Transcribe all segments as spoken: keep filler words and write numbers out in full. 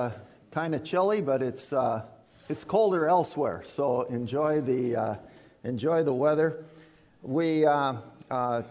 Uh, kind of chilly, but it's uh, it's colder elsewhere. So enjoy the uh, enjoy the weather. We uh, uh,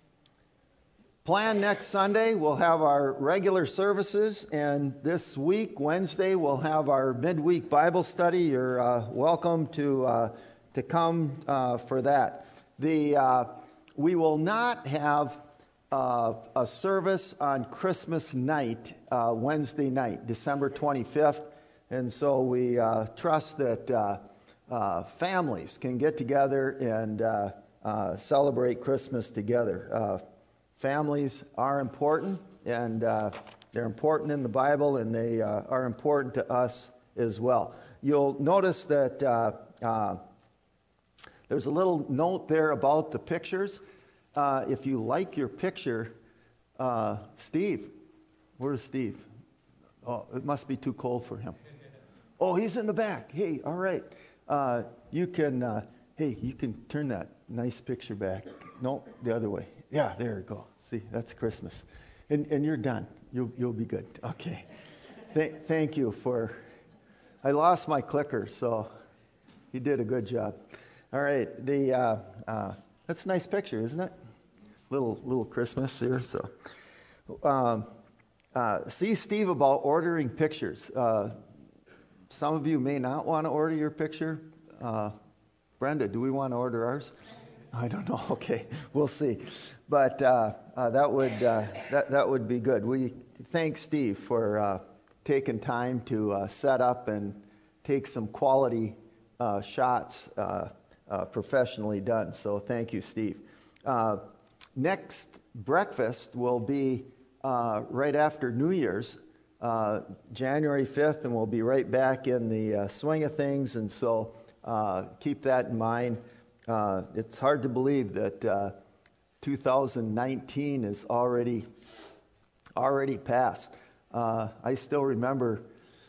plan next Sunday. We'll have our regular services, and this week, Wednesday, we'll have our midweek Bible study. You're uh, welcome to uh, to come uh, for that. The uh, we will not have Uh, a service on Christmas night, uh, Wednesday night, December twenty-fifth. And so we uh, trust that uh, uh, families can get together and uh, uh, celebrate Christmas together. Uh, families are important, and uh, they're important in the Bible, and they uh, are important to us as well. You'll notice that uh, uh, there's a little note there about the pictures. Uh, if you like your picture, uh, Steve, where's Steve? Oh, it must be too cold for him. Oh, he's in the back. Hey, all right. Uh, you can, uh, hey, you can turn that nice picture back. No, the other way. Yeah, there you go. See, that's Christmas. And and you're done. You'll, you'll be good. Okay. Th- thank you for, I lost my clicker, so he did a good job. All right. The, uh, uh, that's a nice picture, isn't it? Little little Christmas here. So, um, uh, see Steve about ordering pictures. Uh, some of you may not want to order your picture. Uh, Brenda, do we want to order ours? I don't know. Okay, we'll see. But uh, uh, that would uh, that that would be good. We thank Steve for uh, taking time to uh, set up and take some quality uh, shots, uh, uh, professionally done. So thank you, Steve. Uh, Next breakfast will be uh, right after New Year's, uh, January fifth, and we'll be right back in the uh, swing of things, and so uh, keep that in mind. Uh, it's hard to believe that uh, two thousand nineteen is already already passed. Uh, I still remember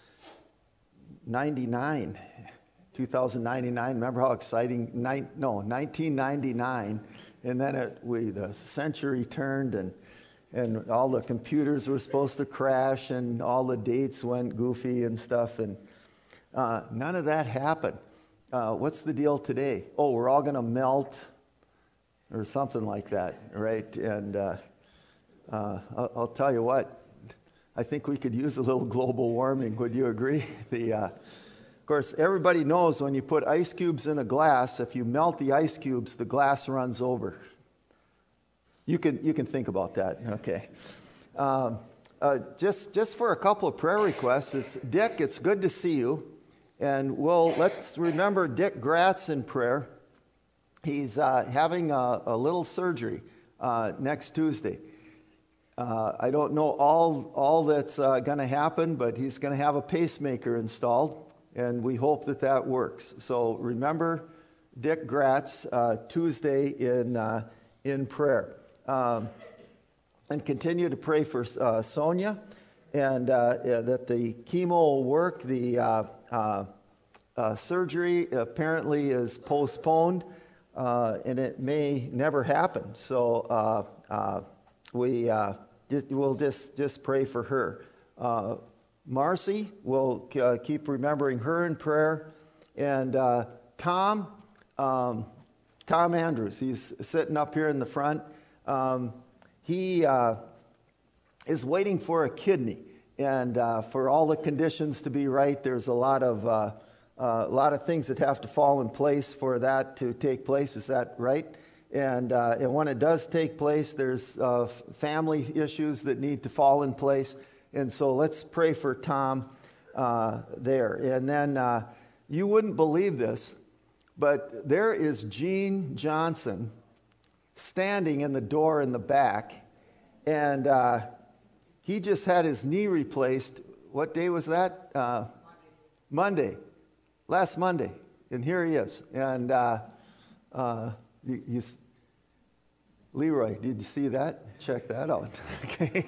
ninety-nine, two thousand ninety-nine. Remember how exciting? Nine, no, nineteen ninety-nine. And then it, we the century turned, and and all the computers were supposed to crash, and all the dates went goofy and stuff, and uh, none of that happened. Uh, what's the deal today? Oh, we're all going to melt, or something like that, right? And uh, uh, I'll, I'll tell you what, I think we could use a little global warming. Would you agree? The uh, Of course, everybody knows when you put ice cubes in a glass, if you melt the ice cubes, the glass runs over. You can you can think about that. Okay. Um, uh, just just for a couple of prayer requests, it's Dick. It's good to see you, and we'll let's remember Dick Gratz in prayer. He's uh, having a, a little surgery uh, next Tuesday. Uh, I don't know all all that's uh, going to happen, but he's going to have a pacemaker installed. And we hope that that works. So remember Dick Gratz uh, Tuesday in uh, in prayer, um, and continue to pray for uh, Sonia, and uh, uh, that the chemo will work. The uh, uh, uh, surgery apparently is postponed, uh, and it may never happen. So uh, uh, we uh, just, we'll just just pray for her. Uh, Marcy, we'll uh, keep remembering her in prayer. And uh, Tom, um, Tom Andrews, he's sitting up here in the front. Um, he uh, is waiting for a kidney. And uh, for all the conditions to be right, there's a lot of uh, uh, a lot of things that have to fall in place for that to take place. Is that right? And, uh, and when it does take place, there's uh, family issues that need to fall in place. And so let's pray for Tom uh, there. And then uh, you wouldn't believe this, but there is Gene Johnson standing in the door in the back. And uh, he just had his knee replaced. What day was that? Uh, Monday. Monday. Last Monday. And here he is. And uh, uh, you, you, Leroy, did you see that? Check that out. Okay.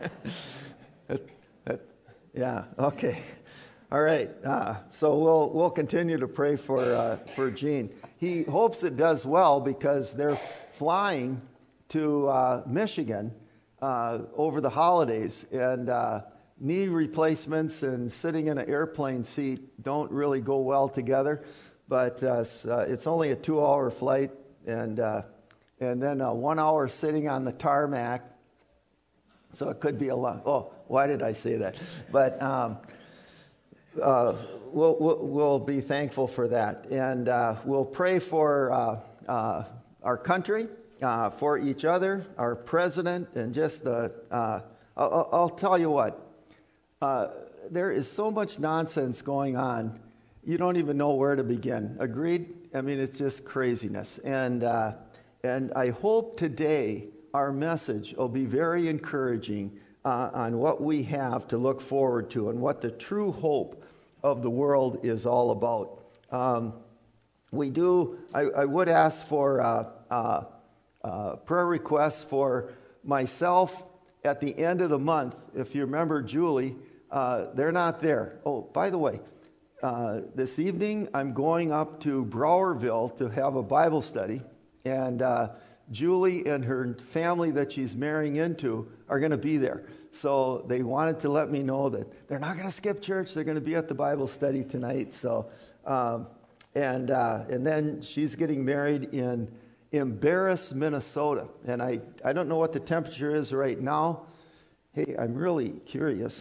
That, that, yeah. Okay. All right. Uh, so we'll we'll continue to pray for uh, for Gene. He hopes it does well because they're flying to uh, Michigan uh, over the holidays, and uh, knee replacements and sitting in an airplane seat don't really go well together, but uh, it's, uh, it's only a two-hour flight, and uh, and then uh, one hour sitting on the tarmac, so it could be a lot. Oh, why did I say that? But um, uh, we'll, we'll, we'll be thankful for that, and uh, we'll pray for uh, uh, our country, uh, for each other, our president, and just the, uh, I'll, I'll tell you what, uh, there is so much nonsense going on, you don't even know where to begin. Agreed? I mean, it's just craziness. And, uh, and I hope today our message will be very encouraging uh, on what we have to look forward to and what the true hope of the world is all about. Um, we do, I, I would ask for uh, uh, uh, prayer requests for myself at the end of the month. If you remember Julie, uh, they're not there. Oh, by the way, uh, this evening I'm going up to Browerville to have a Bible study, and uh, Julie and her family that she's marrying into are going to be there. So they wanted to let me know that they're not going to skip church. They're going to be at the Bible study tonight. So, um, and uh, and then she's getting married in Embarrass, Minnesota. And I, I don't know what the temperature is right now. Hey, I'm really curious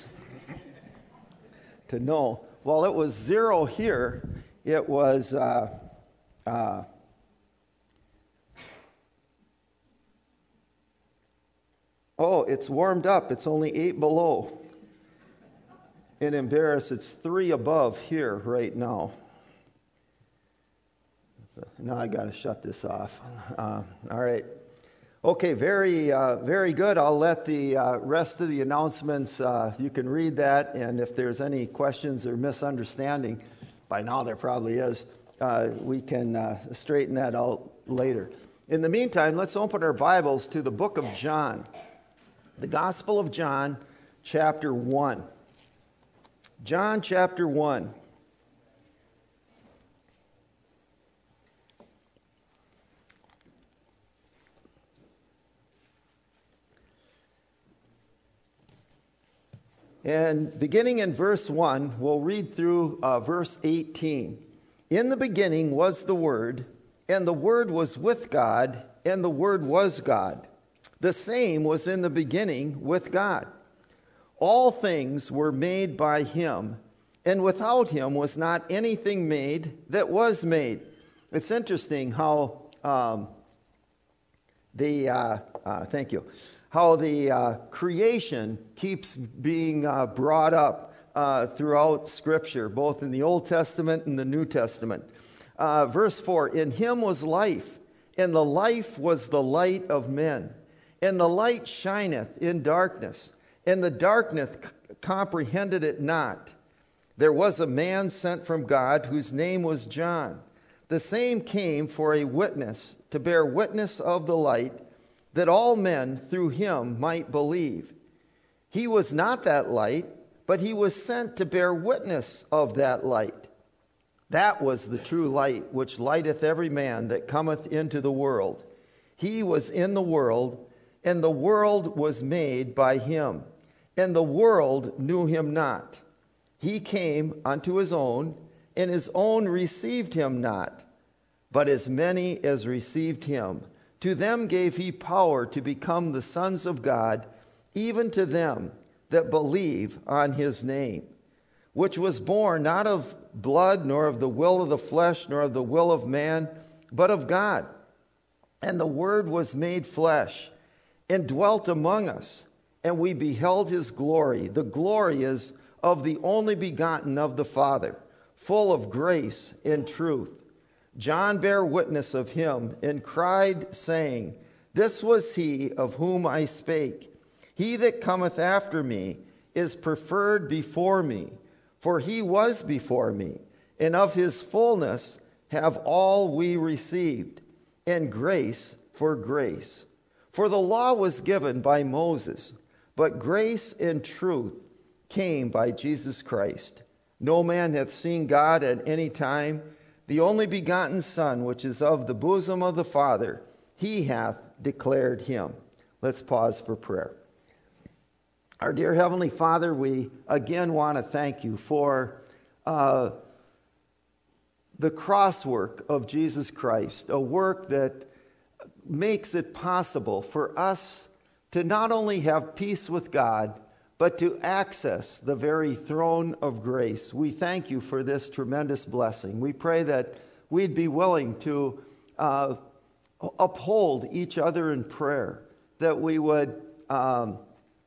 to know. Well, it was zero here. It was... Uh, uh, Oh, it's warmed up. It's only eight below. In Embarrass, it's three above here right now. So now I got to shut this off. Uh, all right. Okay, very, uh, very good. I'll let the uh, rest of the announcements, uh, you can read that, and if there's any questions or misunderstanding, by now there probably is, uh, we can uh, straighten that out later. In the meantime, let's open our Bibles to the book of John. The Gospel of John, chapter one. John, chapter one. And beginning in verse one, we'll read through uh, verse eighteen. In the beginning was the Word, and the Word was with God, and the Word was God. The same was in the beginning with God. All things were made by him, and without him was not anything made that was made. It's interesting how um, the, uh, uh, thank you, how the uh, creation keeps being uh, brought up uh, throughout Scripture, both in the Old Testament and the New Testament. Uh, verse four, in him was life, and the life was the light of men. And the light shineth in darkness, and the darkness comprehended it not. There was a man sent from God whose name was John. The same came for a witness, to bear witness of the light, that all men through him might believe. He was not that light, but he was sent to bear witness of that light. That was the true light, which lighteth every man that cometh into the world. He was in the world, and the world was made by him, and the world knew him not. He came unto his own, and his own received him not. But as many as received him, to them gave he power to become the sons of God, even to them that believe on his name, which was born not of blood, nor of the will of the flesh, nor of the will of man, but of God. And the Word was made flesh, and dwelt among us, and we beheld his glory. The glory is of the only begotten of the Father, full of grace and truth. John bare witness of him, and cried, saying, This was he of whom I spake. He that cometh after me is preferred before me, for he was before me, and of his fullness have all we received, and grace for grace. For the law was given by Moses, but grace and truth came by Jesus Christ. No man hath seen God at any time. The only begotten Son, which is of the bosom of the Father, he hath declared him. Let's pause for prayer. Our dear Heavenly Father, we again want to thank you for uh, the cross work of Jesus Christ, a work that makes it possible for us to not only have peace with God, but to access the very throne of grace. We thank you for this tremendous blessing. We pray that we'd be willing to uh, uphold each other in prayer, that we would um,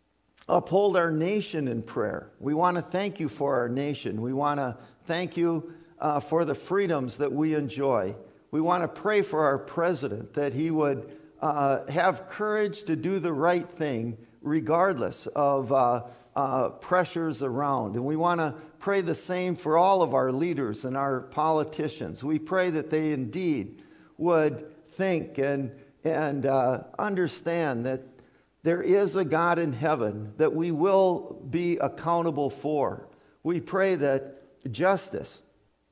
uphold our nation in prayer. We want to thank you for our nation. We want to thank you uh, for the freedoms that we enjoy. We want to pray for our president, that he would uh, have courage to do the right thing regardless of uh, uh, pressures around. And we want to pray the same for all of our leaders and our politicians. We pray that they indeed would think and, and uh, understand that there is a God in heaven that we will be accountable for. We pray that justice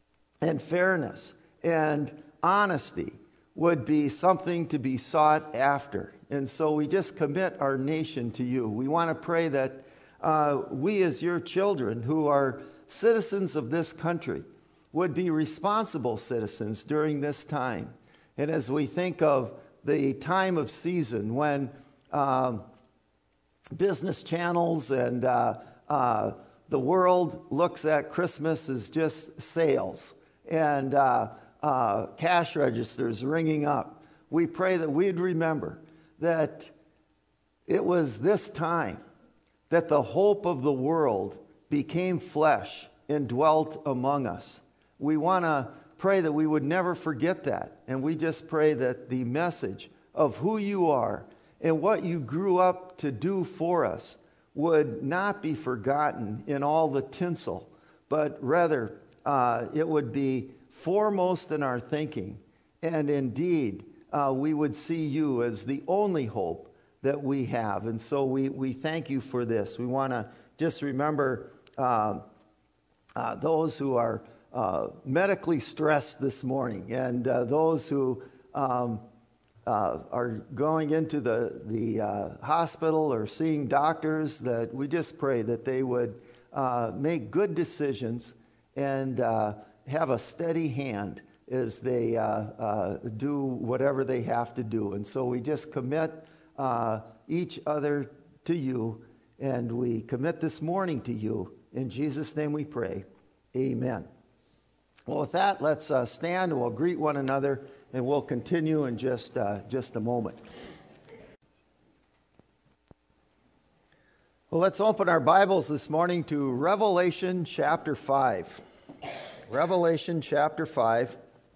and fairness and honesty would be something to be sought after. And so we just commit our nation to you. We want to pray that uh, we as your children who are citizens of this country would be responsible citizens during this time. And as we think of the time of season when um, business channels and uh, uh, the world looks at Christmas as just sales and uh, uh, cash registers ringing up, we pray that we'd remember that it was this time that the hope of the world became flesh and dwelt among us. We want to pray that we would never forget that. And we just pray that the message of who you are and what you grew up to do for us would not be forgotten in all the tinsel, but rather uh, it would be foremost in our thinking. And indeed, uh, we would see you as the only hope that we have. And so we, we thank you for this. We want to just remember uh, uh, those who are uh, medically stressed this morning and uh, those who um, uh, are going into the, the uh, hospital or seeing doctors, that we just pray that they would uh, make good decisions and uh, have a steady hand as they uh, uh, do whatever they have to do. And so we just commit uh, each other to you, and we commit this morning to you. In Jesus' name we pray. Amen. Well, with that, let's uh, stand and we'll greet one another, and we'll continue in just, uh, just a moment. Well, let's open our Bibles this morning to Revelation chapter five. Revelation chapter five.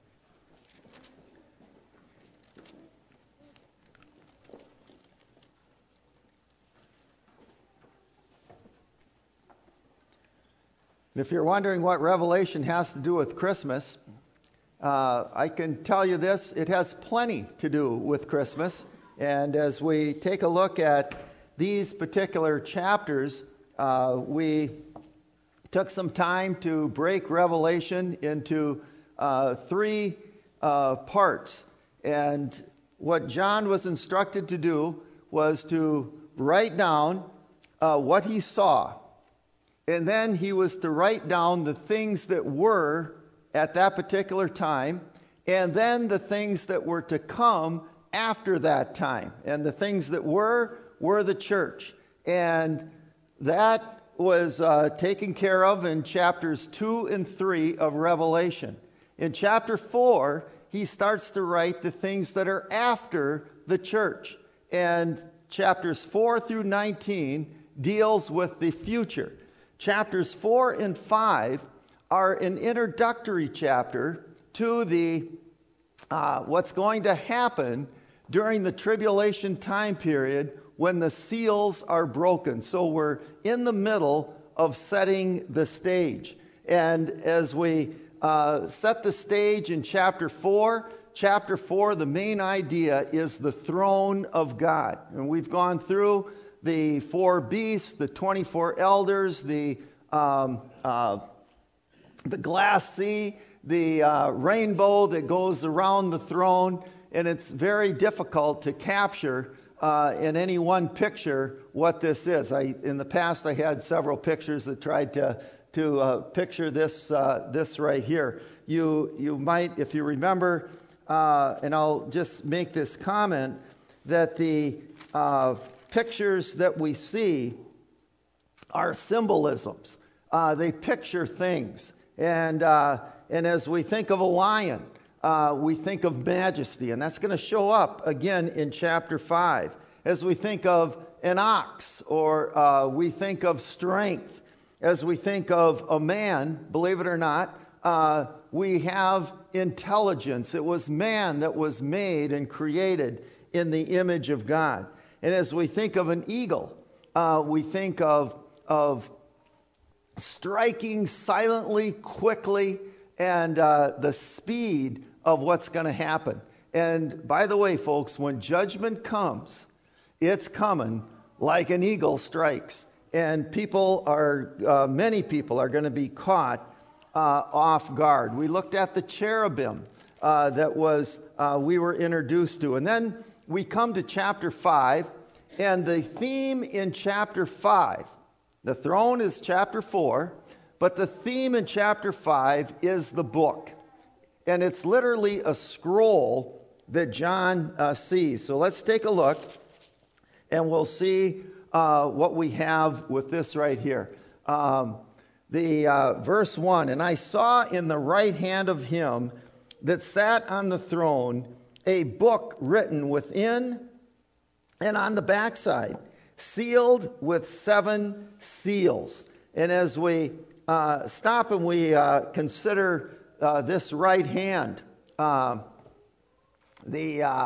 And if you're wondering what Revelation has to do with Christmas, uh, I can tell you this: it has plenty to do with Christmas. And as we take a look at these particular chapters, uh, we took some time to break Revelation into uh, three uh, parts. And what John was instructed to do was to write down uh, what he saw. And then he was to write down the things that were at that particular time, and then the things that were to come after that time. And the things that were, were the church. And that was uh, taken care of in chapters two and three of Revelation. In chapter four, he starts to write the things that are after the church. And chapters four through nineteen deals with the future. Chapters four and five are an introductory chapter to the uh, what's going to happen during the tribulation time period when the seals are broken. So we're in the middle of setting the stage. And as we uh, set the stage in chapter four, chapter four, the main idea is the throne of God. And we've gone through the four beasts, the twenty-four elders, the um, uh, the glass sea, the uh, rainbow that goes around the throne, and it's very difficult to capture uh, in any one picture what this is. I, in the past, I had several pictures that tried to, to uh, picture this, uh, this right here. You, you might, if you remember, uh, and I'll just make this comment, that the uh, pictures that we see are symbolisms. Uh, they picture things. And, uh, and as we think of a lion, uh, we think of majesty. And that's going to show up again in chapter five. As we think of an ox, or uh, we think of strength. As we think of a man, believe it or not, uh, we have intelligence. It was man that was made and created in the image of God. And as we think of an eagle, uh, we think of of striking silently, quickly, and uh, the speed of what's going to happen. And by the way, folks, when judgment comes, it's coming like an eagle strikes. And people are, uh, many people are going to be caught uh, off guard. We looked at the cherubim uh, that was uh, we were introduced to. And then we come to chapter five, and the theme in chapter five, the throne is chapter four, but the theme in chapter five is the book. And it's literally a scroll that John uh, sees. So let's take a look, and we'll see uh, what we have with this right here. Um, the uh, verse one, and I saw in the right hand of him that sat on the throne a book written within and on the backside, sealed with seven seals. And as we uh, stop and we uh, consider uh, this right hand, uh, the uh,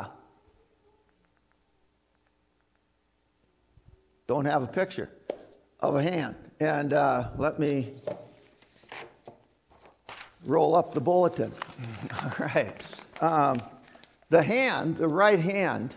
don't have a picture of a hand. And uh, let me roll up the bulletin. All right. Um, the hand, the right hand,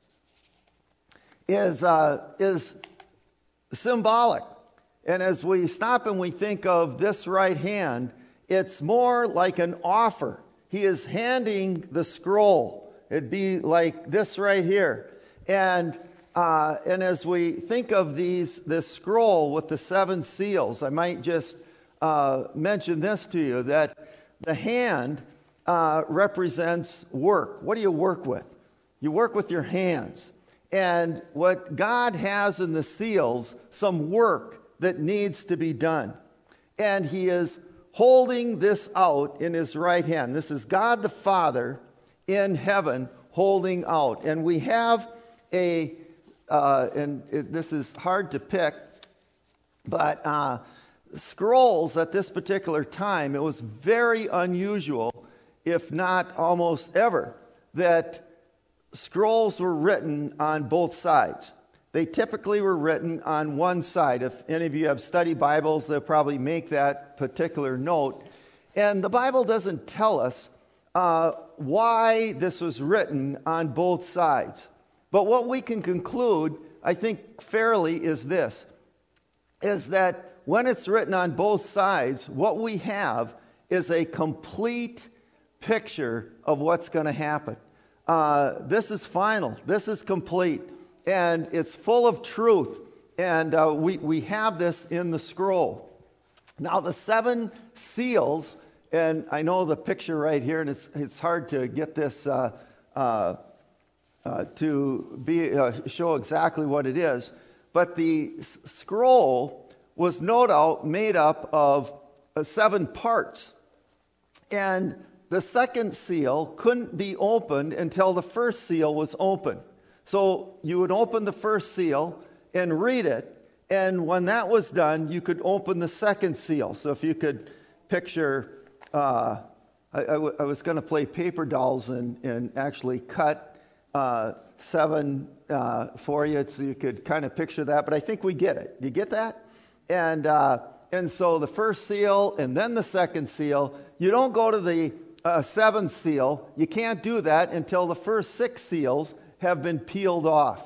is uh, is symbolic. And as we stop and we think of this right hand, it's more like an offer. He is handing the scroll. It'd be like this right here. And uh, and as we think of these this scroll with the seven seals, I might just uh, mention this to you, that the hand uh, represents work. What do you work with? You work with your hands. And what God has in the seals, some work that needs to be done. And he is holding this out in his right hand. This is God the Father in heaven holding out. And we have a, uh, and it, this is hard to pick, but uh, scrolls at this particular time, it was very unusual, if not almost ever, that scrolls were written on both sides. They typically were written on one side. If any of you have study Bibles, they'll probably make that particular note. And the Bible doesn't tell us uh, why this was written on both sides. But what we can conclude, I think fairly, is this, is that when it's written on both sides, what we have is a complete picture of what's going to happen. Uh, this is final. This is complete. And it's full of truth. And uh, we, we have this in the scroll. Now, the seven seals, and I know the picture right here, and it's, it's hard to get this uh, uh, uh, to be uh, show exactly what it is. But the s- scroll was no doubt made up of uh, seven parts. And the second seal couldn't be opened until the first seal was opened. So you would open the first seal and read it, and when that was done, you could open the second seal. So if you could picture, uh, I, I, w- I was going to play paper dolls and, and actually cut uh, seven uh, for you, so you could kind of picture that, but I think we get it. Do you get that? And, uh, and so the first seal and then the second seal, you don't go to the uh, seventh seal. You can't do that until the first six seals have been peeled off.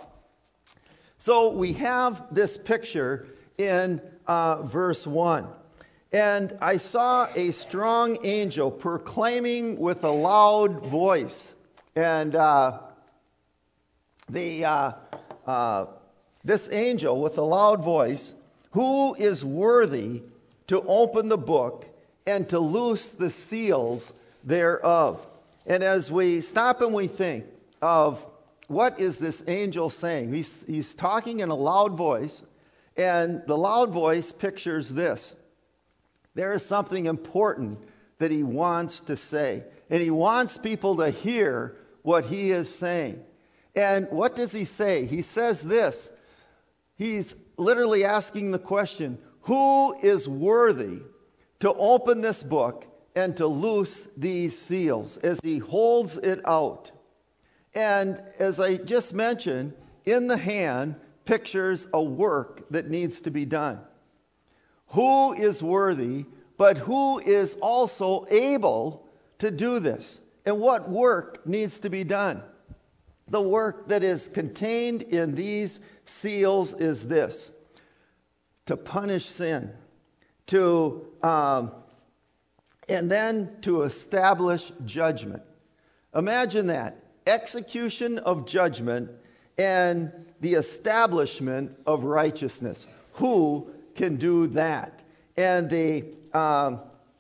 So we have this picture in uh, verse one. And I saw a strong angel proclaiming with a loud voice. And uh, the uh, uh, this angel with a loud voice, "Who is worthy to open the book and to loose the seals thereof?" And as we stop and we think of what is this angel saying, he's, he's talking in a loud voice, and the loud voice pictures this. There is something important that he wants to say, and he wants people to hear what he is saying. And what does he say? He says this. He's literally asking the question, who is worthy to open this book and to loose these seals, as he holds it out? And as I just mentioned, in the hand pictures a work that needs to be done. Who is worthy, but who is also able to do this? And what work needs to be done? The work that is contained in these seals is this: to punish sin, to um, and then to establish judgment. Imagine that. Execution of judgment and the establishment of righteousness. Who can do that? And the um,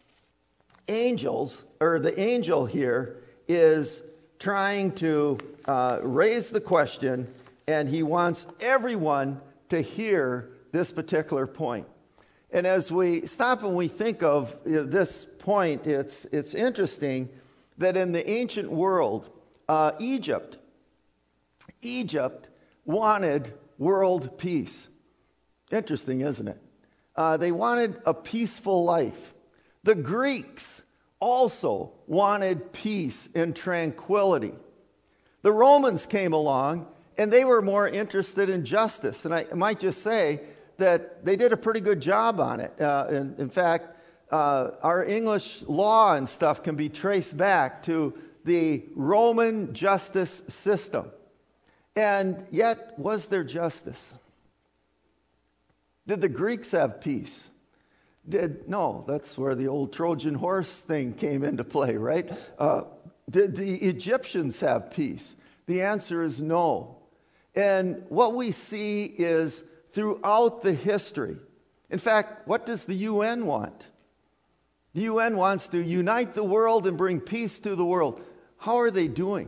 angels, or the angel here, is trying to uh, raise the question, and he wants everyone to hear this particular point. And as we stop and we think of this point, it's, it's interesting that in the ancient world, uh, Egypt, Egypt wanted world peace. Interesting, isn't it? Uh, they wanted a peaceful life. The Greeks also wanted peace and tranquility. The Romans came along, and they were more interested in justice. And I might just say that they did a pretty good job on it. Uh, in, in fact, uh, our English law and stuff can be traced back to the Roman justice system. And yet, was there justice? Did the Greeks have peace? Did no, that's where the old Trojan horse thing came into play, right? Uh, did the Egyptians have peace? The answer is no. And what we see is throughout the history. In fact, what does the U N want? The U N wants to unite the world and bring peace to the world. How are they doing?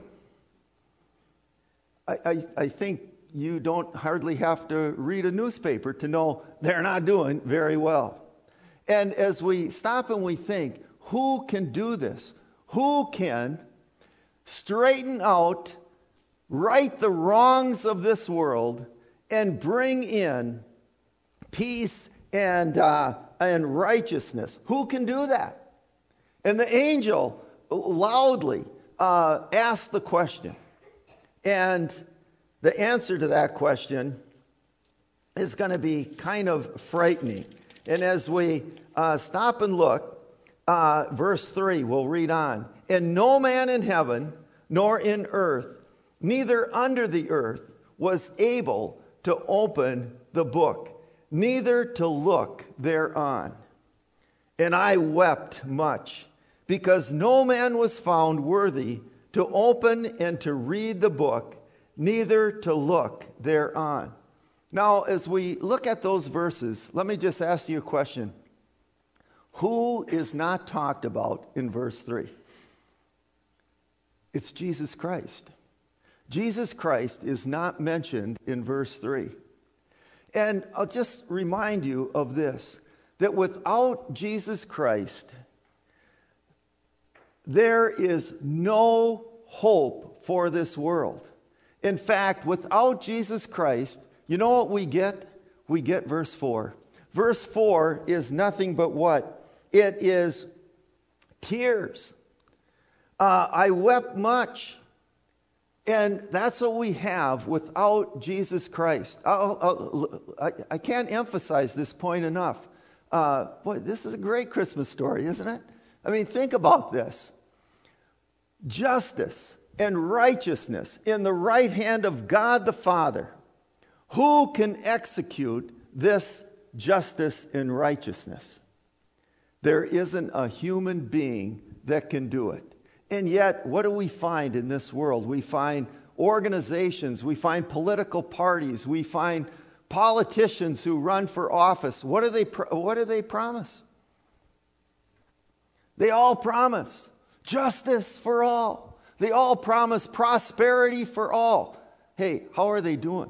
I, I, I think you don't hardly have to read a newspaper to know they're not doing very well. And as we stop and we think, who can do this? Who can straighten out, right the wrongs of this world, and bring in peace and, uh, and righteousness? Who can do that? And the angel loudly uh, asked the question. And the answer to that question is going to be kind of frightening. And as we uh, stop and look, uh, verse three, we'll read on. "And no man in heaven, nor in earth, neither under the earth, was able to open the book, neither to look thereon. And I wept much, because no man was found worthy to open and to read the book, neither to look thereon." Now, as we look at those verses, let me just ask you a question. Who is not talked about in verse three? It's Jesus Christ. Jesus Christ is not mentioned in verse three. And I'll just remind you of this, that without Jesus Christ, there is no hope for this world. In fact, without Jesus Christ, you know what we get? We get verse four. Verse four is nothing but what? It is tears. Uh, I wept much. And that's what we have without Jesus Christ. I'll, I'll, I, I can't emphasize this point enough. Uh, boy, this is a great Christmas story, isn't it? I mean, think about this. Justice and righteousness in the right hand of God the Father. Who can execute this justice and righteousness? There isn't a human being that can do it. And yet, what do we find in this world? We find organizations, we find political parties, we find politicians who run for office. What do they, what do they promise? They all promise justice for all. They all promise prosperity for all. Hey, how are they doing?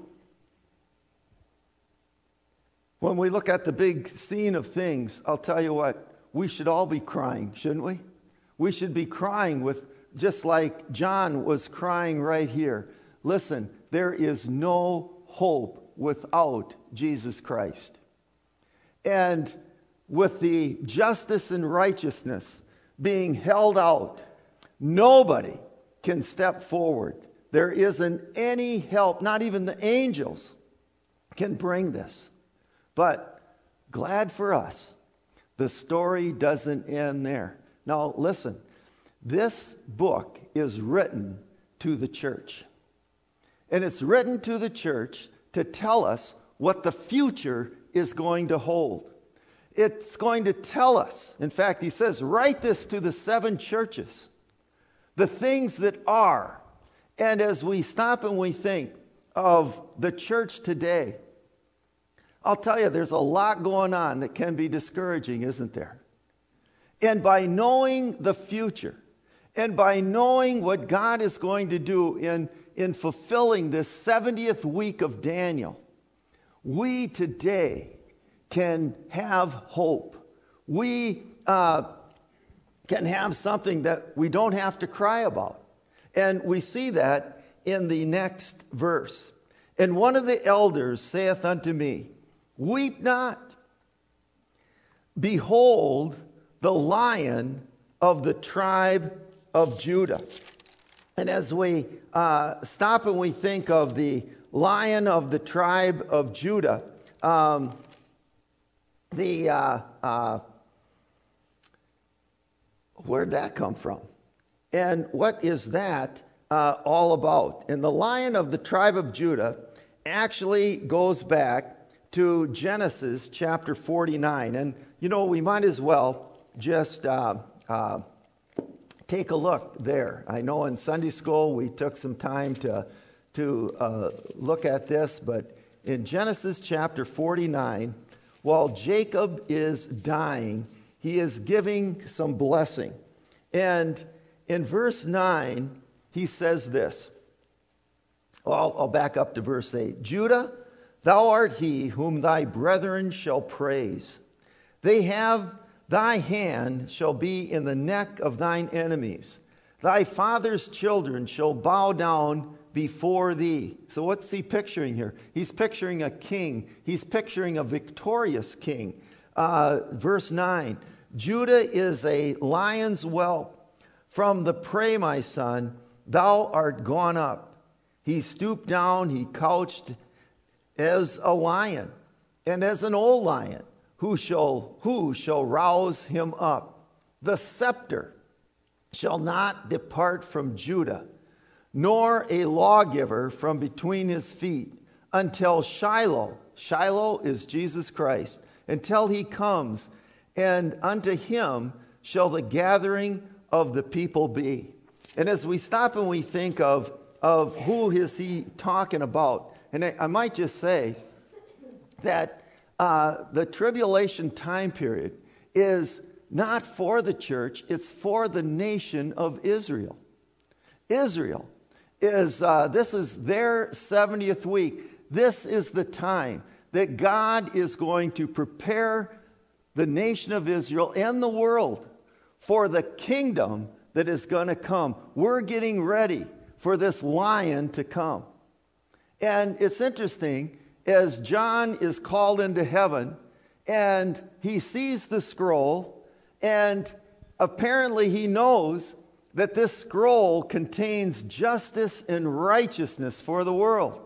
When we look at the big scene of things, I'll tell you what, we should all be crying, shouldn't we? We should be crying with, just like John was crying right here. Listen, there is no hope without Jesus Christ. And with the justice and righteousness being held out, nobody can step forward. There isn't any help, not even the angels can bring this. But glad for us, the story doesn't end there. Now listen, this book is written to the church. And it's written to the church to tell us what the future is going to hold. It's going to tell us, in fact, he says, write this to the seven churches, the things that are. And as we stop and we think of the church today, I'll tell you, there's a lot going on that can be discouraging, isn't there? And by knowing the future, and by knowing what God is going to do in, in fulfilling this seventieth week of Daniel, we today can have hope. We uh, can have something that we don't have to cry about. And we see that in the next verse. And one of the elders saith unto me, weep not. Behold, the Lion of the tribe of Judah. And as we uh, stop and we think of the Lion of the tribe of Judah, um, the uh, uh, where'd that come from? And what is that uh, all about? And the Lion of the tribe of Judah actually goes back to Genesis chapter forty-nine. And, you know, we might as well just uh, uh, take a look there. I know in Sunday school we took some time to, to uh, look at this, but in Genesis chapter forty-nine, while Jacob is dying, he is giving some blessing. And in verse nine, he says this. Well, I'll, I'll back up to verse eight. Judah, thou art he whom thy brethren shall praise. They have thy hand shall be in the neck of thine enemies. Thy father's children shall bow down before thee. So what's he picturing here? He's picturing a king. He's picturing a victorious king. Uh, verse nine, Judah is a lion's whelp. From the prey, my son, thou art gone up. He stooped down, he couched as a lion, and as an old lion, who shall, who shall rouse him up? The scepter shall not depart from Judah, nor a lawgiver from between his feet, until Shiloh, Shiloh is Jesus Christ, until he comes, and unto him shall the gathering of the people be. And as we stop and we think of, of who is he talking about, and I, I might just say that uh, the tribulation time period is not for the church, it's for the nation of Israel. Israel is, uh, this is their seventieth week. This is the time that God is going to prepare the nation of Israel and the world for the kingdom that is going to come. We're getting ready for this lion to come. And it's interesting, as John is called into heaven, and he sees the scroll, and apparently he knows that this scroll contains justice and righteousness for the world.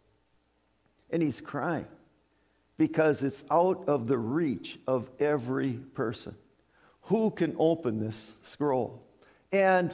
And he's crying because it's out of the reach of every person. Who can open this scroll? And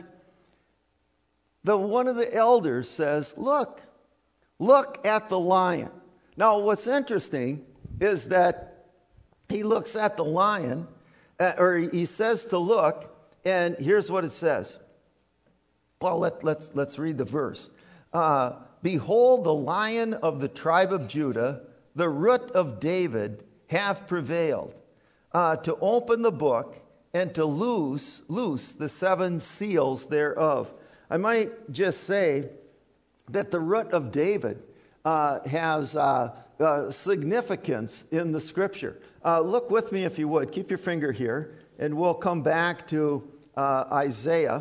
the one of the elders says, look, look at the lion. Now, what's interesting is that he looks at the lion, uh, or he says to look, and here's what it says. Well, let, let's, let's read the verse. Uh, Behold, the Lion of the tribe of Judah, the Root of David, hath prevailed uh, to open the book and to loose, loose the seven seals thereof. I might just say that the Root of David uh, has uh, uh, significance in the Scripture. Uh, look with me if you would. Keep your finger here, and we'll come back to uh, Isaiah.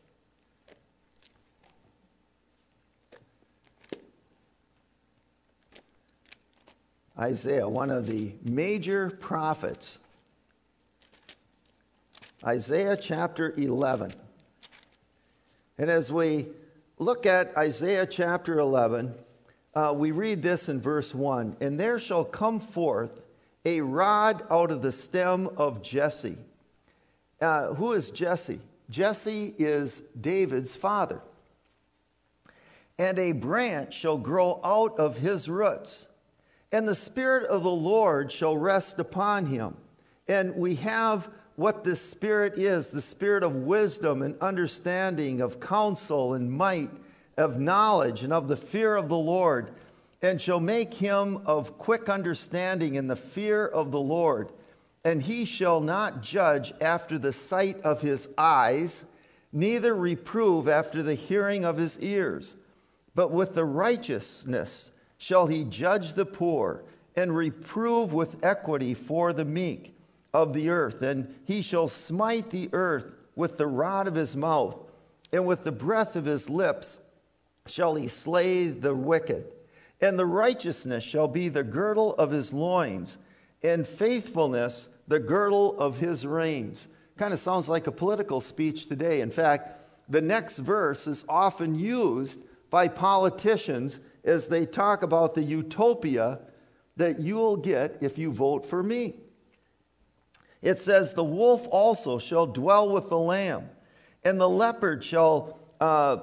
Isaiah, one of the major prophets. Isaiah chapter eleven. And as we look at Isaiah chapter eleven, uh, we read this in verse one. And there shall come forth a rod out of the stem of Jesse. Uh, who is Jesse? Jesse is David's father. And a branch shall grow out of his roots. And the Spirit of the Lord shall rest upon him. And we have what this Spirit is, the Spirit of wisdom and understanding, of counsel and might, of knowledge and of the fear of the Lord, and shall make him of quick understanding in the fear of the Lord. And he shall not judge after the sight of his eyes, neither reprove after the hearing of his ears. But with the righteousness shall he judge the poor, and reprove with equity for the meek of the earth. And he shall smite the earth with the rod of his mouth, and with the breath of his lips shall he slay the wicked. And the righteousness shall be the girdle of his loins, and faithfulness the girdle of his reins. Kind of sounds like a political speech today. In fact, the next verse is often used by politicians as they talk about the utopia that you'll get if you vote for me. It says, the wolf also shall dwell with the lamb, and the leopard shall uh,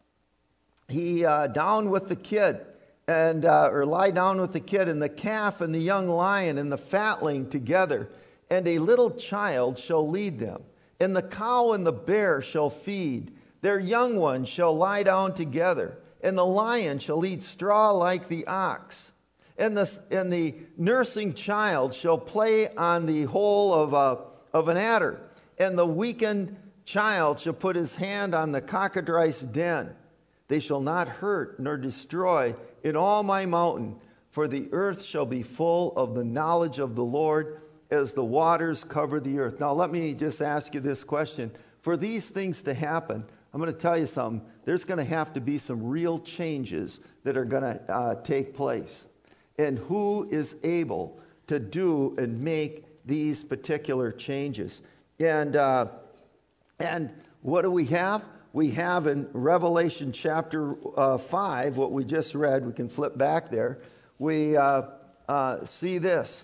he uh, down with the kid, and uh, or lie down with the kid, and the calf and the young lion and the fatling together, and a little child shall lead them. And the cow and the bear shall feed, their young ones shall lie down together. And the lion shall eat straw like the ox. And the, and the nursing child shall play on the hole of, a, of an adder. And the weakened child shall put his hand on the cockatrice den. They shall not hurt nor destroy in all my mountain, for the earth shall be full of the knowledge of the Lord as the waters cover the earth. Now let me just ask you this question. For these things to happen, I'm going to tell you something. There's going to have to be some real changes that are going to uh, take place. And who is able to do and make these particular changes? And, uh, and what do we have? We have in Revelation chapter uh, five, what we just read. We can flip back there. We uh, uh, see this.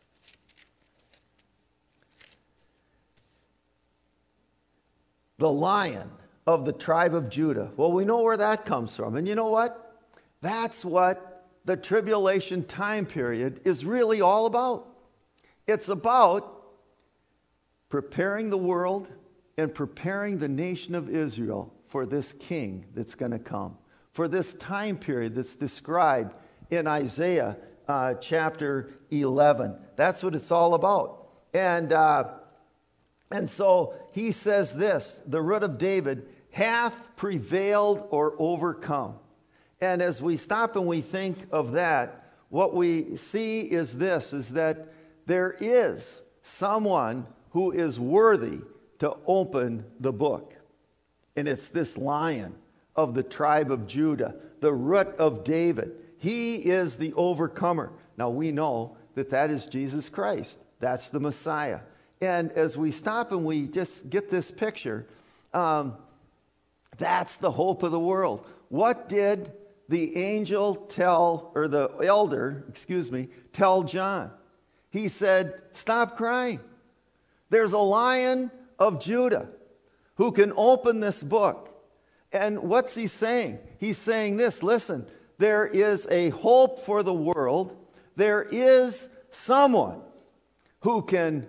The Lion of the tribe of Judah. Well, we know where that comes from. And you know what? That's what the tribulation time period is really all about. It's about preparing the world and preparing the nation of Israel for this king that's going to come, for this time period that's described in Isaiah uh, chapter eleven. That's what it's all about. And, uh, and so he says this, the Root of David hath prevailed or overcome. And as we stop and we think of that, what we see is this, is that there is someone who is worthy to open the book. And it's this Lion of the tribe of Judah, the Root of David. He is the overcomer. Now we know that that is Jesus Christ. That's the Messiah. And as we stop and we just get this picture, um, that's the hope of the world. What did the angel tell, or the elder, excuse me, tell John? He said, stop crying. There's a Lion of Judah who can open this book. And what's he saying? He's saying this, listen, there is a hope for the world. There is someone who can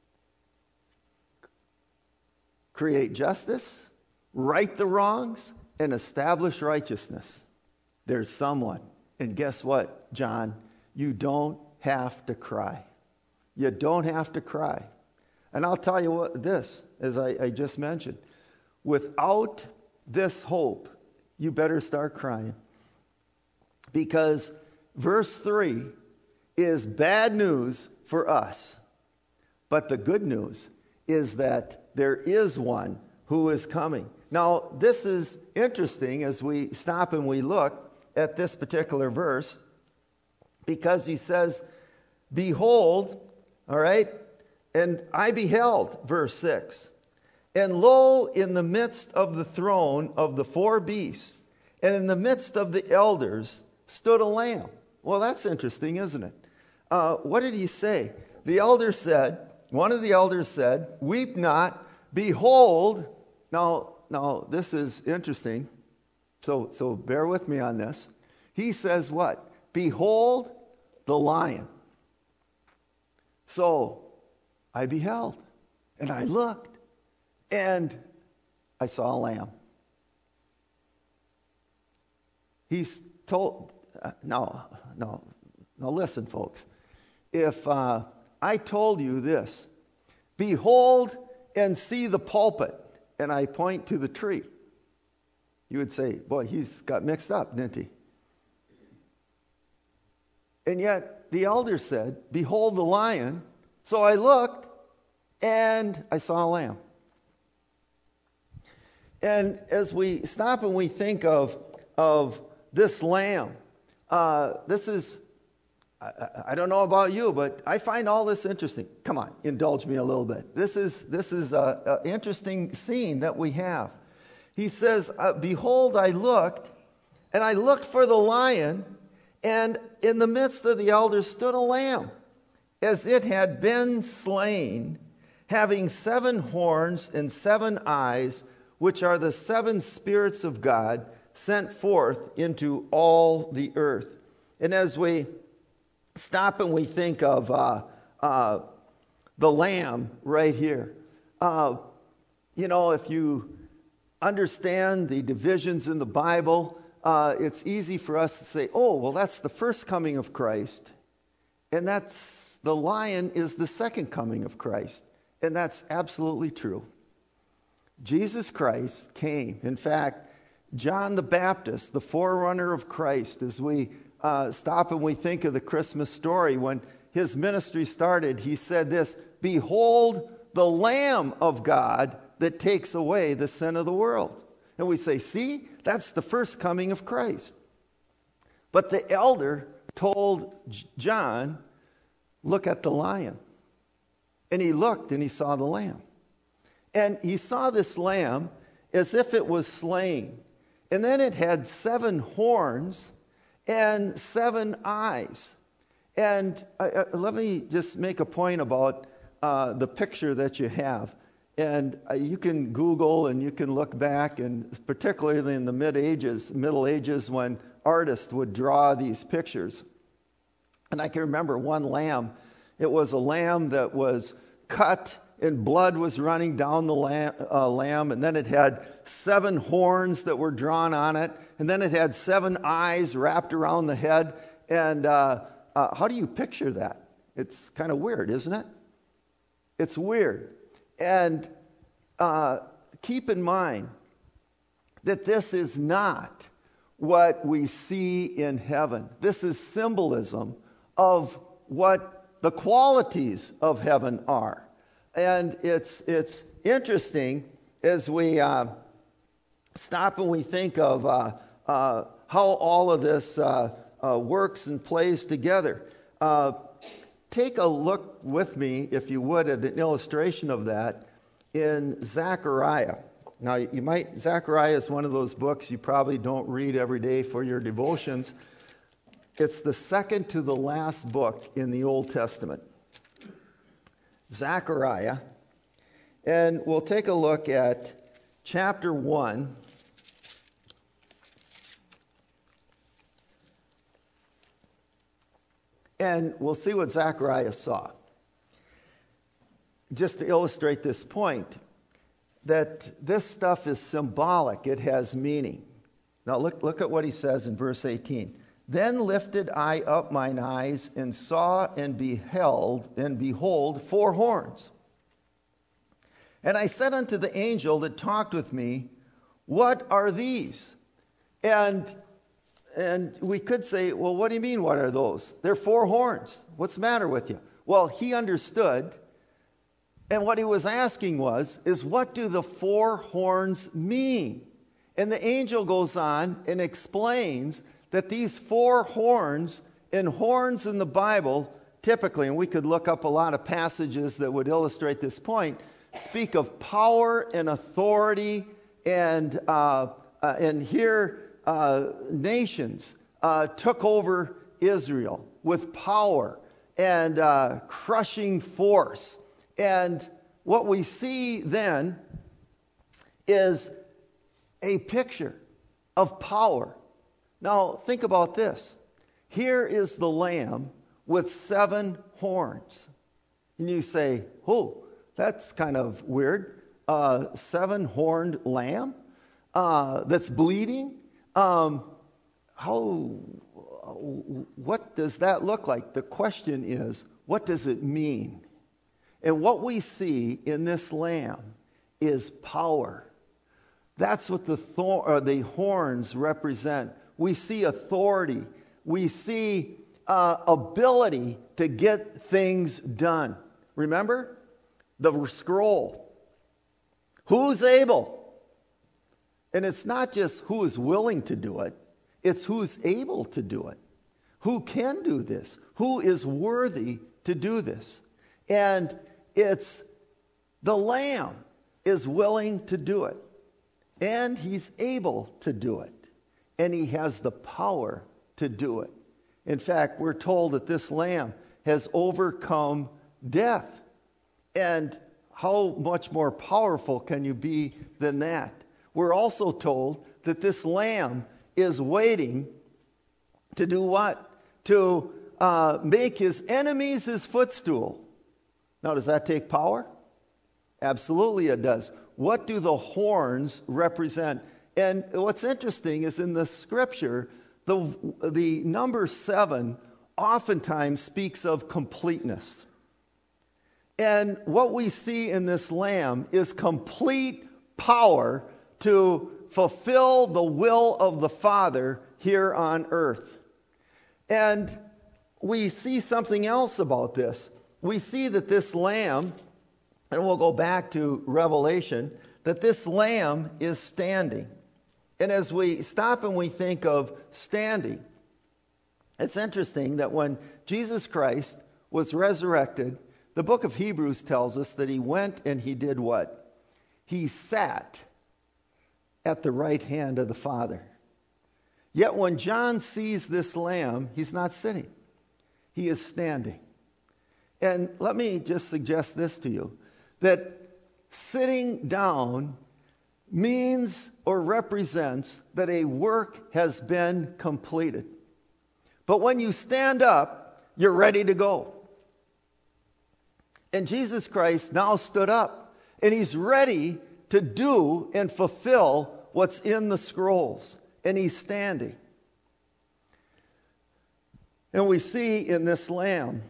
create justice, right the wrongs, and establish righteousness, there's someone. And guess what, John? You don't have to cry. You don't have to cry. And I'll tell you what, this, as I, I just mentioned, without this hope, you better start crying. Because verse three is bad news for us. But the good news is that there is one who is coming. Now, this is interesting as we stop and we look at this particular verse, because he says, behold, all right, and I beheld, verse six, and lo, in the midst of the throne of the four beasts, and in the midst of the elders, stood a lamb. Well, that's interesting, isn't it? Uh, what did he say? The elder said, one of the elders said, weep not, behold. Now, now this is interesting, so, so bear with me on this. He says what? Behold the lion. So I beheld, and I looked, and I saw a lamb. He's told, uh, no, no, no, listen, folks. If uh, I told you this, behold and see the pulpit, and I point to the tree, you would say, boy, he's got mixed up, didn't he? And yet the elder said, behold the lion. So I looked, and I saw a lamb. And as we stop and we think of, of this lamb, uh, this is, I, I don't know about you, but I find all this interesting. Come on, indulge me a little bit. This is this is an interesting scene that we have. He says, uh, behold, I looked, and I looked for the lion, and in the midst of the elders stood a lamb, as it had been slain, having seven horns and seven eyes, which are the seven spirits of God sent forth into all the earth. And as we stop and we think of uh, uh, the lamb right here, uh, you know, if you understand the divisions in the Bible, uh, it's easy for us to say, oh, well, that's the first coming of Christ, and that's the lion is the second coming of Christ. And that's absolutely true. Jesus Christ came. In fact, John the Baptist, the forerunner of Christ, as we uh, stop and we think of the Christmas story, when his ministry started, he said this, behold the Lamb of God that takes away the sin of the world. And we say, see, that's the first coming of Christ. But the elder told John, look at the lion. And he looked and he saw the lamb. And he saw this lamb as if it was slain. And then it had seven horns and seven eyes. And I, I, let me just make a point about uh, the picture that you have. And uh, you can Google and you can look back, and particularly in the mid-ages, Middle Ages, when artists would draw these pictures. And I can remember one lamb. It was a lamb that was cut and blood was running down the lamb, uh, lamb, and then it had seven horns that were drawn on it, and then it had seven eyes wrapped around the head. And uh, uh, how do you picture that? It's kind of weird, isn't it? It's weird. And uh, keep in mind that this is not what we see in heaven. This is symbolism of what the qualities of heaven are. And it's it's interesting as we uh, stop and we think of uh, uh, how all of this uh, uh, works and plays together. Uh, take a look with me, if you would, at an illustration of that in Zechariah. Now, you might, Zechariah is one of those books you probably don't read every day for your devotions. It's the second to the last book in the Old Testament. Zechariah. And we'll take a look at chapter one. And we'll see what Zechariah saw. Just to illustrate this point, that this stuff is symbolic. It has meaning. Now look, look at what he says in verse eighteen. Then lifted I up mine eyes and saw and beheld, and behold, four horns. And I said unto the angel that talked with me, what are these? And, and we could say, well, what do you mean, what are those? They're four horns. What's the matter with you? Well, he understood. And what he was asking was, is what do the four horns mean? And the angel goes on and explains that these four horns, and horns in the Bible, typically, and we could look up a lot of passages that would illustrate this point, speak of power and authority, and, uh, uh, and here uh, nations uh, took over Israel with power and uh, crushing force. And what we see then is a picture of power. Now, think about this. Here is the lamb with seven horns. And you say, oh, that's kind of weird. Uh, seven-horned lamb uh, that's bleeding? Um, how, what does that look like? The question is, what does it mean? And what we see in this lamb is power. That's what the, thor- or the horns represent. We see authority. We see uh, ability to get things done. Remember? The scroll. Who's able? And it's not just who is willing to do it. It's who's able to do it. Who can do this? Who is worthy to do this? And it's the Lamb is willing to do it. And he's able to do it. And he has the power to do it. In fact, we're told that this lamb has overcome death. And how much more powerful can you be than that? We're also told that this lamb is waiting to do what? To uh, make his enemies his footstool. Now, does that take power? Absolutely it does. What do the horns represent? And what's interesting is in the scripture, the, the number seven oftentimes speaks of completeness. And what we see in this lamb is complete power to fulfill the will of the Father here on earth. And we see something else about this. We see that this lamb, and we'll go back to Revelation, that this lamb is standing. And as we stop and we think of standing, it's interesting that when Jesus Christ was resurrected, the book of Hebrews tells us that he went and he did what? He sat at the right hand of the Father. Yet when John sees this lamb, he's not sitting. He is standing. And let me just suggest this to you, that sitting down means or represents that a work has been completed. But when you stand up, you're ready to go. And Jesus Christ now stood up, and he's ready to do and fulfill what's in the scrolls. And he's standing. And we see in this lamb,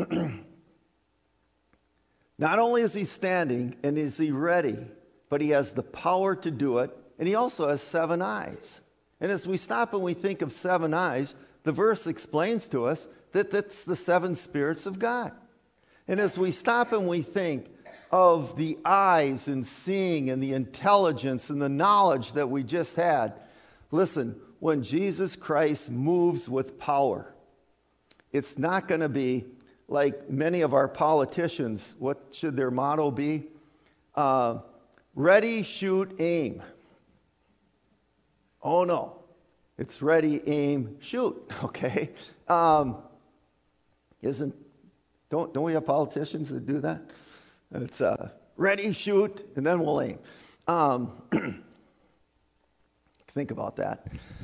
not only is he standing and is he ready, but he has the power to do it, and he also has seven eyes. And as we stop and we think of seven eyes, the verse explains to us that that's the seven spirits of God. And as we stop and we think of the eyes and seeing and the intelligence and the knowledge that we just had, listen, when Jesus Christ moves with power, it's not going to be like many of our politicians. What should their motto be? Uh, ready, shoot, aim. Oh no, it's ready, aim, shoot. Okay, um, isn't don't don't we have politicians that do that? It's uh, ready, shoot, and then we'll aim. Um, think about that.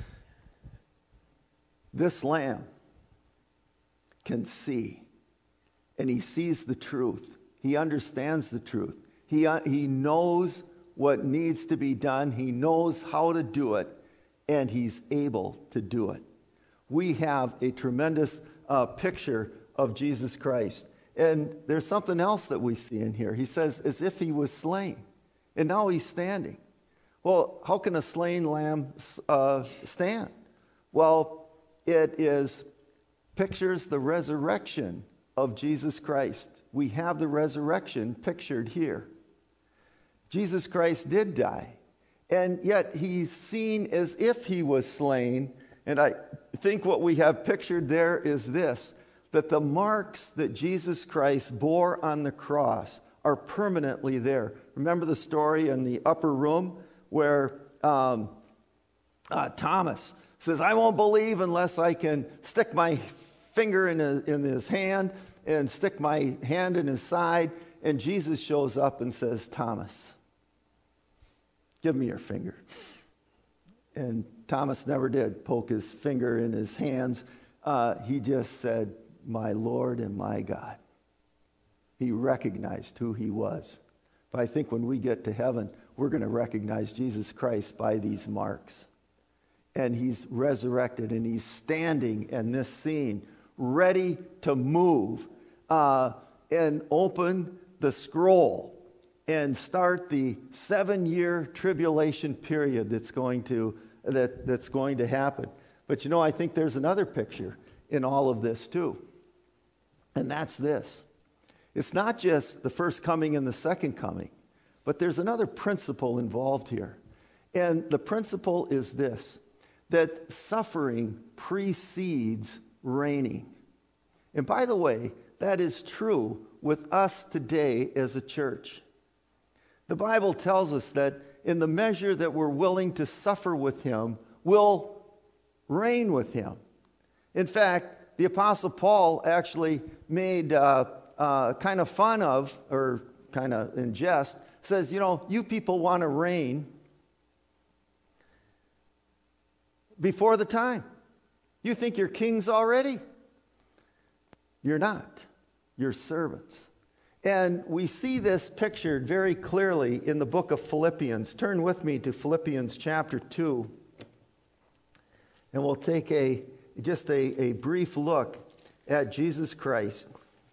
This lamb can see, and he sees the truth. He understands the truth. He uh, he knows what needs to be done. He knows how to do it. and he's able to do it. We have a tremendous uh, picture of Jesus Christ. And there's something else that we see in here. He says, as if he was slain, and now he's standing. Well, how can a slain lamb uh, stand? Well, it is pictures the resurrection of Jesus Christ. We have the resurrection pictured here. Jesus Christ did die, and yet he's seen as if he was slain. And I think what we have pictured there is this, that the marks that Jesus Christ bore on the cross are permanently there. Remember the story in the upper room where um, uh, Thomas says, I won't believe unless I can stick my finger in his, in his hand and stick my hand in his side. And Jesus shows up and says, Thomas, give me your finger. And Thomas never did poke his finger in his hands. Uh, he just said, my Lord and my God. He recognized who he was. But I think when we get to heaven, we're going to recognize Jesus Christ by these marks. And he's resurrected, and he's standing in this scene, ready to move uh, and open the scroll and start the seven-year tribulation period that's going to that, that's going to happen. But you know, I think there's another picture in all of this too. And that's this. It's not just the first coming and the second coming, but there's another principle involved here. And the principle is this, that suffering precedes reigning. And by the way, that is true with us today as a church. The Bible tells us that in the measure that we're willing to suffer with him, we'll reign with him. In fact, the Apostle Paul actually made uh, uh, kind of fun of, or kind of in jest, says, you know, you people want to reign before the time. You think you're kings already? You're not. You're servants. And we see this pictured very clearly in the book of Philippians. Turn with me to Philippians chapter two. And we'll take a just a, a brief look at Jesus Christ.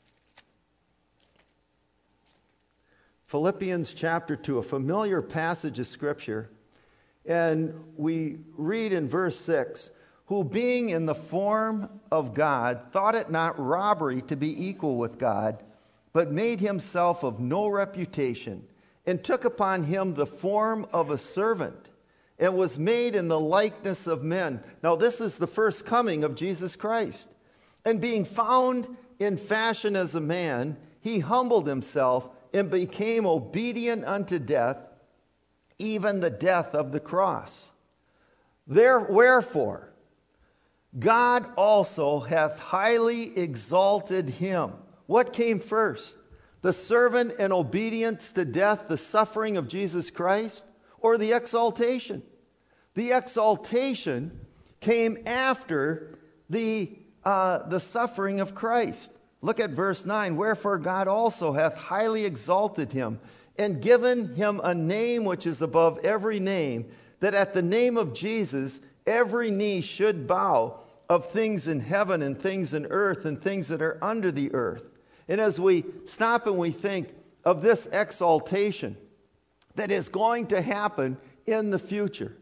Philippians chapter two, a familiar passage of Scripture. And we read in verse six, who being in the form of God, thought it not robbery to be equal with God, but made himself of no reputation, and took upon him the form of a servant, and was made in the likeness of men. Now this is the first coming of Jesus Christ. And being found in fashion as a man, he humbled himself and became obedient unto death, even the death of the cross. There, wherefore, God also hath highly exalted him. What came first? The servant and obedience to death, the suffering of Jesus Christ, or the exaltation? The exaltation came after the, uh, the suffering of Christ. Look at verse nine. Wherefore God also hath highly exalted him, and given him a name which is above every name, that at the name of Jesus every knee should bow, of things in heaven and things in earth and things that are under the earth. And as we stop and we think of this exaltation that is going to happen in the future,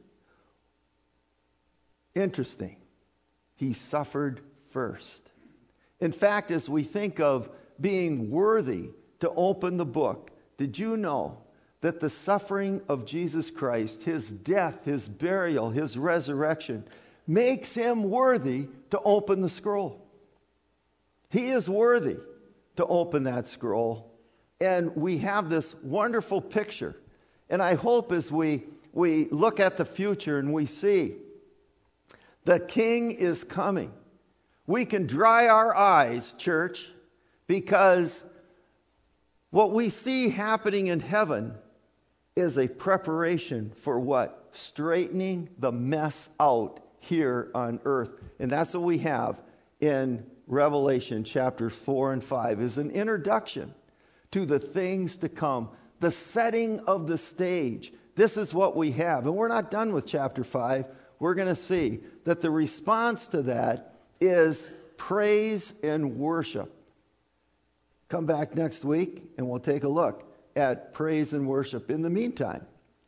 interesting, he suffered first. In fact, as we think of being worthy to open the book, did you know that the suffering of Jesus Christ, his death, his burial, his resurrection, makes him worthy to open the scroll? He is worthy to open that scroll. And we have this wonderful picture. And I hope as we, we look at the future and we see the King is coming, we can dry our eyes, church, because what we see happening in heaven is a preparation for what? Straightening the mess out here on earth. And that's what we have in Revelation chapters four and five, is an introduction to the things to come, the setting of the stage. This is what we have. And we're not done with chapter five. we're going to see that the response to that is praise and worship. Come back next week and we'll take a look at praise and worship. In the meantime,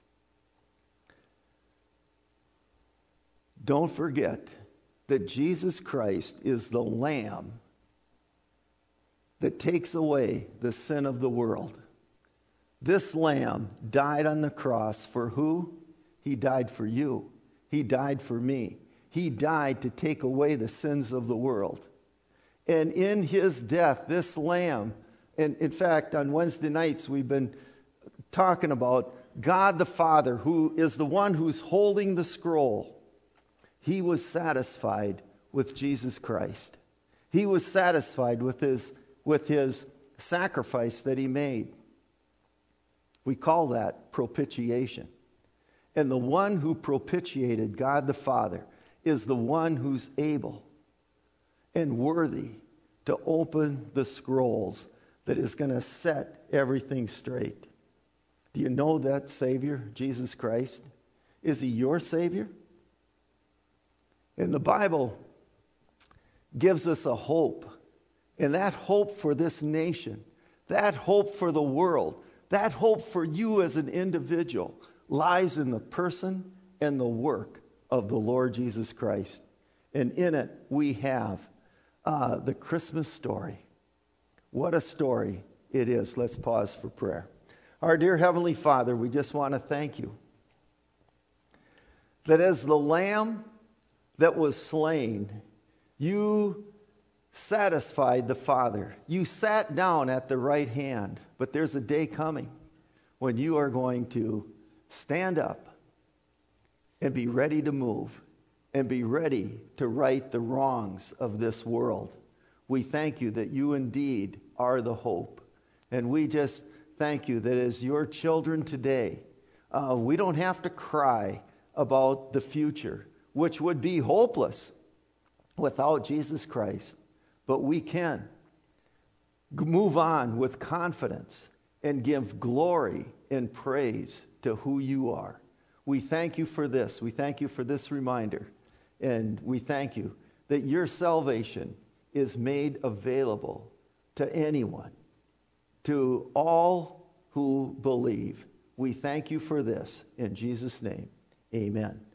don't forget that Jesus Christ is the Lamb that takes away the sin of the world. This Lamb died on the cross for who? He died for you. He died for me. He died to take away the sins of the world. And in his death, this Lamb, and in fact, on Wednesday nights, we've been talking about God the Father, who is the one who's holding the scroll. He was satisfied with Jesus Christ. He was satisfied with his, with his sacrifice that he made. We call that propitiation. And the one who propitiated God the Father is the one who's able and worthy to open the scrolls that is going to set everything straight. Do you know that Savior, Jesus Christ? Is he your Savior? And the Bible gives us a hope. And that hope for this nation, that hope for the world, that hope for you as an individual lies in the person and the work of the Lord Jesus Christ. And in it, we have uh, the Christmas story. What a story it is. Let's pause for prayer. Our dear Heavenly Father, we just want to thank you that as the Lamb that was slain, you satisfied the Father. You sat down at the right hand, but there's a day coming when you are going to stand up and be ready to move and be ready to right the wrongs of this world. We thank you that you indeed are the hope. And we just thank you that as your children today, uh, we don't have to cry about the future, which would be hopeless without Jesus Christ. But we can move on with confidence and give glory and praise to who you are. We thank you for this. We thank you for this reminder. And we thank you that your salvation is made available to anyone, to all who believe. We thank you for this. In Jesus' name, amen.